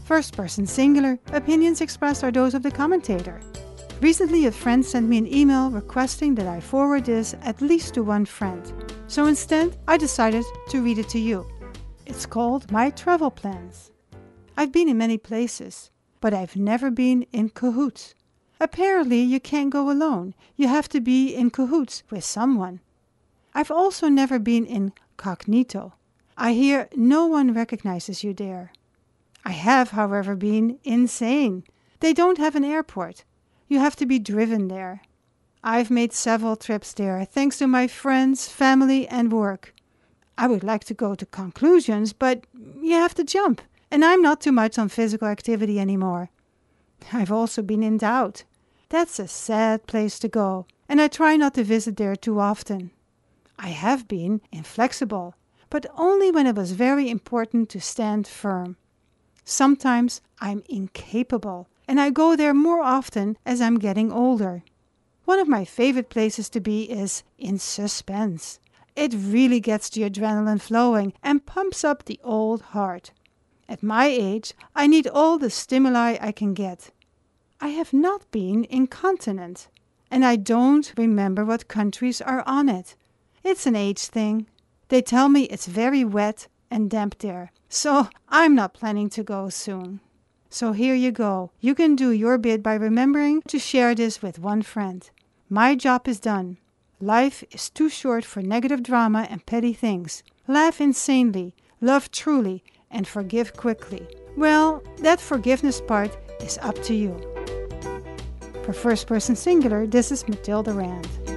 First person singular, opinions expressed are those of the commentator. Recently, a friend sent me an email requesting that I forward this at least to one friend. So instead, I decided to read it to you. It's called My Travel Plans. I've been in many places, but I've never been in cahoots. Apparently, you can't go alone. You have to be in cahoots with someone. I've also never been incognito. I hear no one recognizes you there. I have, however, been insane. They don't have an airport. You have to be driven there. I've made several trips there, thanks to my friends, family, and work. I would like to go to conclusions, but you have to jump, and I'm not too much on physical activity anymore. I've also been in doubt. That's a sad place to go, and I try not to visit there too often. I have been inflexible, but only when it was very important to stand firm. Sometimes I'm incapable, and I go there more often as I'm getting older. One of my favorite places to be is in suspense. It really gets the adrenaline flowing and pumps up the old heart. At my age, I need all the stimuli I can get. I have not been incontinent, and I don't remember what countries are on it. It's an age thing. They tell me it's very wet and damp there, so I'm not planning to go soon. So here you go. You can do your bit by remembering to share this with one friend. My job is done. Life is too short for negative drama and petty things. Laugh insanely, love truly, and forgive quickly. Well, that forgiveness part is up to you. For First Person Singular, this is Mathilde Rand.